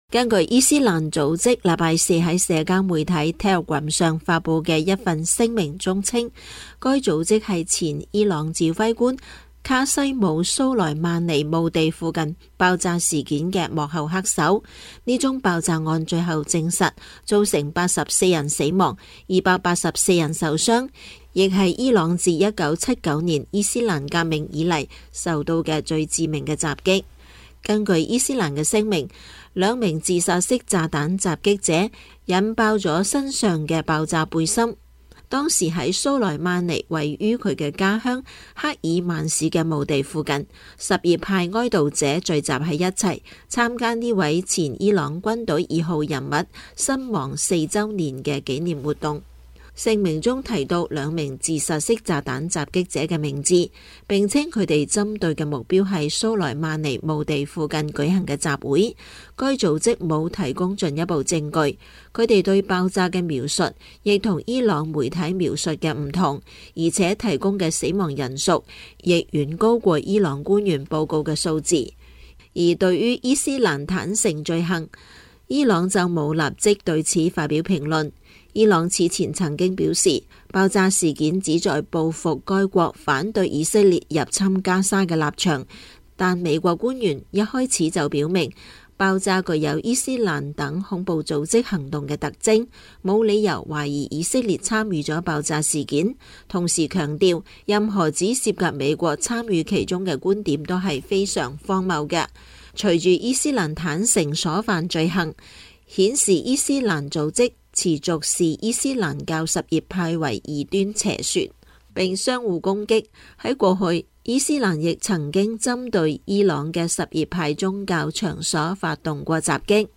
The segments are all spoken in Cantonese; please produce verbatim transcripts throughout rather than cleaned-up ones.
根據伊斯蘭組織禮拜四喺社交媒體 Telegram 上發佈嘅一份聲明中稱，該組織係前伊朗指揮官卡西姆蘇萊曼尼墓地附近爆炸事件嘅幕後黑手。呢宗爆炸案最後證實造成八十四人死亡、二百八十四人受傷，亦係伊朗自一九七九年伊斯蘭革命以嚟受到嘅最致命嘅襲擊。根據伊斯蘭嘅聲明，兩名自殺式炸彈襲擊者引爆咗身上嘅爆炸背心。當時喺蘇萊曼尼位於佢嘅家鄉克爾曼市嘅墓地附近，什葉派哀悼者聚集喺一齊參加呢位前伊朗軍隊二號人物身亡四週年嘅紀念活動。聲明中提到兩名自殺式炸彈襲擊者嘅名字，並稱佢哋針對嘅目標係蘇萊曼尼墓地附近舉行嘅集會。該組織冇提供進一步證據，佢哋對爆炸嘅描述亦同伊朗媒體描述嘅唔同，而且提供嘅死亡人數亦遠高過伊朗官員報告嘅數字。而對於伊斯蘭坦承罪行，伊朗就冇立即對此發表評論。伊朗此前曾經表示，爆炸事件旨在報復該國反對以色列入侵加沙嘅立場，但美國官員一開始就表明，爆炸具有伊斯蘭等恐怖組織行動嘅特徵，冇理由懷疑以色列參與咗爆炸事件。同時強調，任何只涉及美國參與其中嘅觀點都係非常荒謬嘅。隨住伊斯蘭坦承所犯罪行，顯示伊斯蘭組織持續視伊斯蘭教什葉派為異端邪說，並相互攻擊。喺過去，伊斯蘭亦曾經針對伊朗嘅什葉派宗教場所發動過襲擊。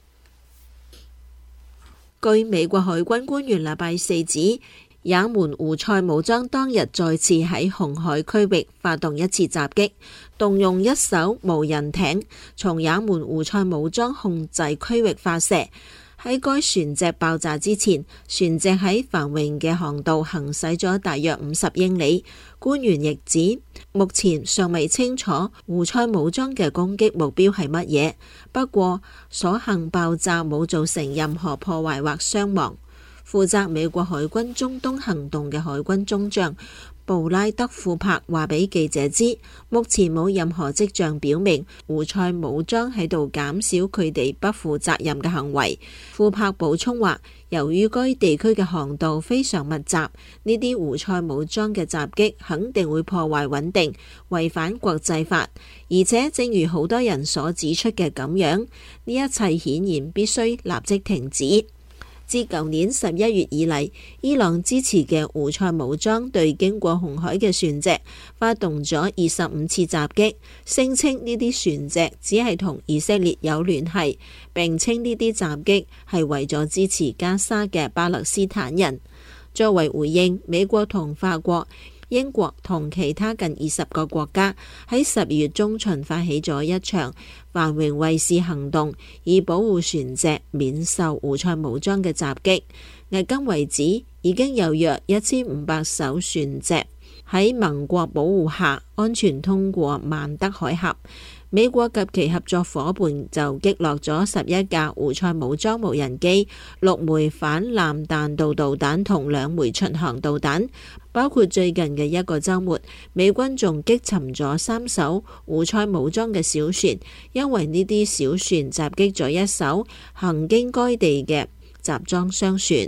據美國海軍官員禮拜四指，也門胡塞武裝當日再次喺紅海區域發動一次襲擊，動用一艘無人艇從也門胡塞武裝控制區域發射。喺該船隻爆炸之前，船隻喺繁榮嘅航道行駛咗大約五十英里。官員亦指，目前尚未清楚胡塞武裝嘅攻擊目標係乜嘢，不過所幸爆炸冇造成任何破壞或傷亡。負責美國海軍中東行動嘅海軍中將布拉德庫珀話俾記者知，目前冇任何跡象表明胡塞武裝喺度減少佢哋不負責任嘅行為。庫珀補充話，由於該地區嘅航道非常密集，呢啲胡塞武裝嘅襲擊肯定會破壞穩定，違反國際法，而且正如好多人所指出嘅咁樣，呢一切顯然必須立即停止。自舊年十一月以嚟，伊朗支持嘅胡塞武裝對經過紅海嘅船隻發動咗二十五次襲擊，聲稱呢啲船隻只係同以色列有聯繫，並稱呢啲襲擊係為咗支持加沙嘅巴勒斯坦人。作為回應，美國同法國、英國同其他近二十個國家喺十二月中旬發起咗一場繁榮衛士行動，以保護船隻免受胡塞武裝嘅襲擊。迄今為止，已經有約一千五百艘船隻喺盟國保護下安全通過曼德海峽。美國及其合作夥伴就擊落咗十一架胡塞武裝無人機、六枚反艦彈道導彈同兩枚巡航導彈。包括最近嘅一個週末，美軍仲擊沉咗三艘胡塞武裝嘅小船，因為呢啲小船襲擊咗一艘行經該地嘅集裝箱船。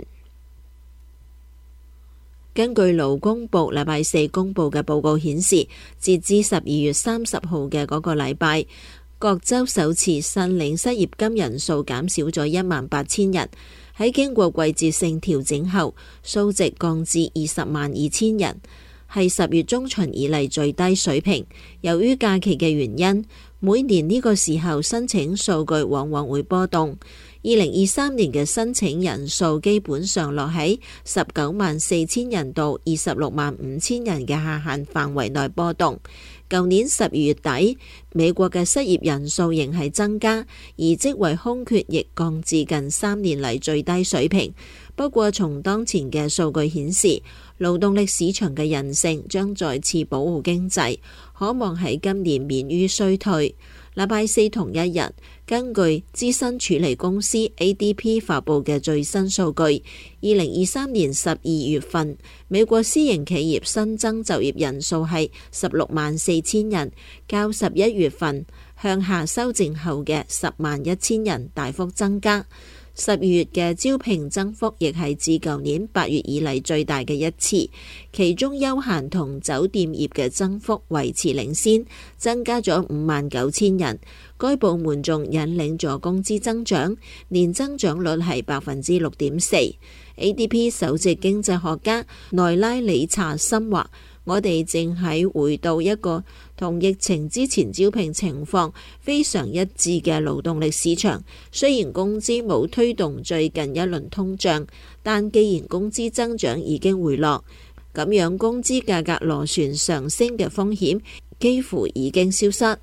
根據勞工部禮拜四公佈嘅報告顯示，截至十二月三十號嘅嗰個禮拜，各州首次申領失業金人數減少咗一萬八千人。喺經過季節性調整後，數值降至二十萬二千人，係十月中旬以嚟最低水平。由於假期嘅原因，每年呢個時候申請數據往往會波動。二零二三年嘅申請人數基本上落喺十九萬四千人到二十六萬五千人嘅下限範圍內波動。舊年十二月底，美國嘅失業人數仍係增加，而職位空缺亦降至近三年嚟最低水平。不過，從當前嘅數據顯示，勞動力市場嘅韌性將再次保護經濟，可望喺今年免於衰退。 禮拜四同一日，根據資薪處理公司 A D P 發佈嘅最新數據，二零二三年十二月份，美國私營企業新增就業人數係十六萬四千人，較十一月份向下修正後嘅十萬一千人大幅增加。十二月嘅招聘增幅亦係自舊年八月以嚟最大嘅一次，其中休閒同酒店業嘅增幅維持領先，增加咗五萬九千人。該部門仲引領咗工資增長，年增長率係百分之六點四。A D P 首席經濟學家內拉里查森話：我哋正喺回到一個同疫情之前招聘情況非常一致嘅勞動力市場。雖然工資冇推動最近一輪通脹，但既然工資增長已經回落，咁樣工資價格螺旋上升嘅風險幾乎已經消失。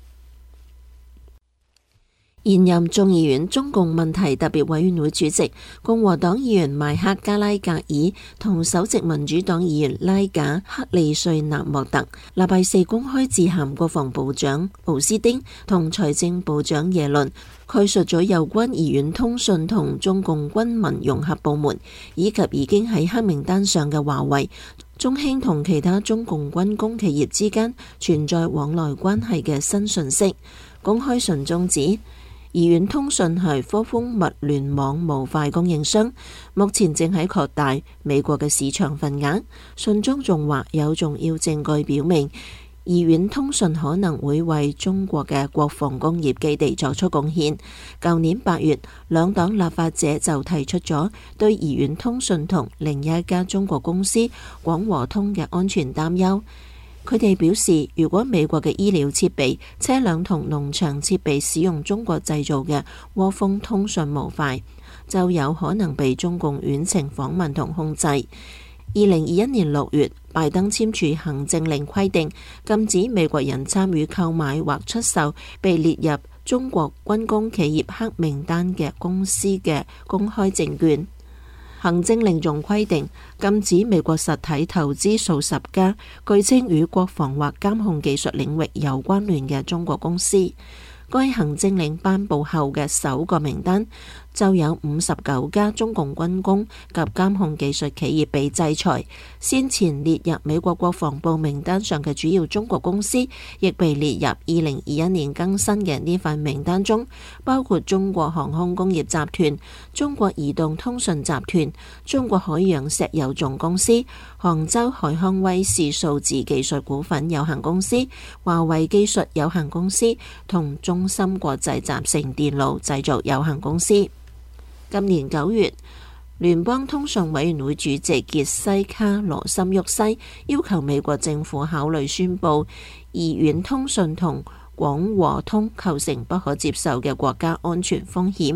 現任眾議院中共問題特別委員會主席共和黨議員邁克加拉格爾同首席民主黨議員拉賈克利瑞納莫特禮拜四公開致函國防部長奧斯丁同財政部長耶倫，概述咗有關怡園通訊同中共軍民融合部門以及已經喺黑名單上嘅華為、中興同其他中共軍工企業之間存在往來關係嘅新信息。公開信中指，怡園通訊係科蜂物聯網模塊供應商，目前正喺擴大美國嘅市場份額。信中仲話有重要證據表明，怡園通訊可能會為中國嘅國防工業基地作出貢獻。舊年八月，兩黨立法者就提出咗對怡園通訊同另一家中國公司廣和通嘅安全擔憂。佢哋表示，如果美國嘅醫療設備、車輛同農場設備使用中國製造嘅窩蜂通訊模塊，就有可能被中共遠程訪問同控制。二零二一年六月，拜登簽署行政令規定，禁止美國人參與購買或出售被列入中國軍工企業黑名單嘅公司嘅公開證券。行政令仲規定禁止美國實體投資數十家據稱與國防或監控技術領域有關聯嘅中國公司。該行政令頒布後嘅首個名單就有五十九家中共軍工及監控技術企業被制裁。先前列入美國國防部名單上嘅主要中國公司，亦被列入二零二一年更新嘅呢份名單中，包括中國航空工業集團、中國移動通訊集團、中國海洋石油總公司、杭州海康威視數字技術股份有限公司、華為技術有限公司同中芯國際集成電路製造有限公司。今年九月，聯邦通訊委員會主席傑西卡羅森沃西要求美國政府考慮宣布怡園通訊同廣和通構成不可接受嘅國家安全風險。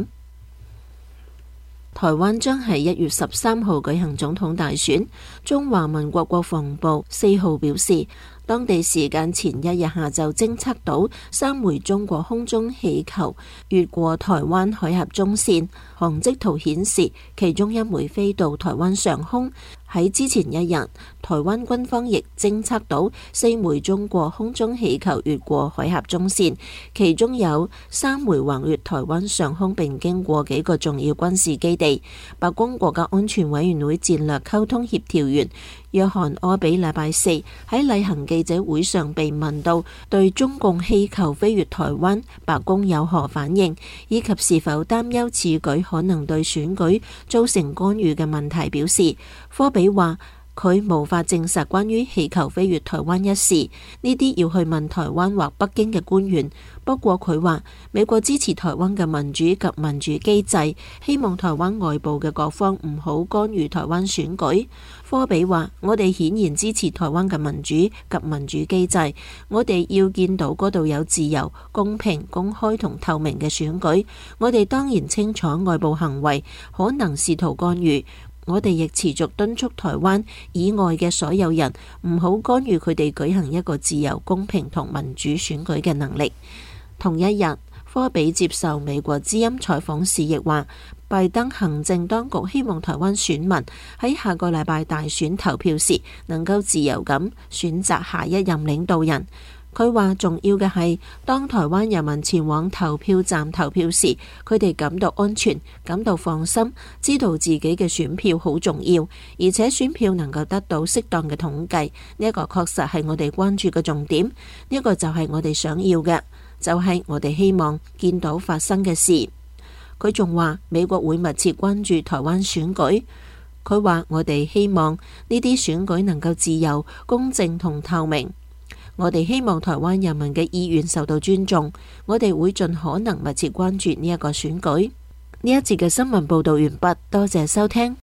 台灣將喺一月十三號舉行總統大選。中華民國國防部四號表示，當地時間前一日下晝偵測到三枚中國空中氣球越過台灣海峽中線，航跡圖顯示其中一枚飛到台灣上空。喺之前一日，台灣軍方亦偵測到四枚中國空中氣球越過海峽中線，其中有三枚橫越台灣上空並經過幾個重要軍事基地。白宮國家安全委員會戰略溝通協調員約翰柯比禮拜四喺例行記者會上被問到對中共氣球飛越台灣，白宮有何反應，以及是否擔憂此舉可能對選舉造成干預嘅問題，表示柯比話佢無法證實關於氣球飛越台灣一事，呢啲要去問台灣或北京嘅官員。不過佢話美國支持台灣嘅民主及民主機制，希望台灣外部嘅各方唔好干預台灣選舉。科比話：我哋顯然支持台灣嘅民主及民主機制，我哋要見到嗰度有自由、公平、公開同透明嘅選舉。我哋當然清楚外部行為可能試圖干預。我哋亦持續敦促台灣以外嘅所有人唔好干預佢哋舉行一個自由、公平同民主選舉嘅能力。同一日，科比接受美國之音採訪時亦話，拜登行政當局希望台灣選民喺下個禮拜大選投票時能夠自由咁選擇下一任領導人。 佢話重要嘅係，當台灣人民前往投票站投票時，佢哋感到安全，感到放心，知道自己嘅選票好重要，而且選票能夠得到適當嘅統計。呢一個確實係我哋關注嘅重點，呢個就係我哋想要嘅，就係我哋希望見到發生嘅事。佢仲話美國會密切關注台灣選舉。佢話我哋希望呢啲選舉能夠自由、公正同透明。我哋希望台灣人民嘅意願受到尊重，我哋會盡可能密切關注呢一個選舉。呢一節嘅新聞報道完畢，多謝收聽。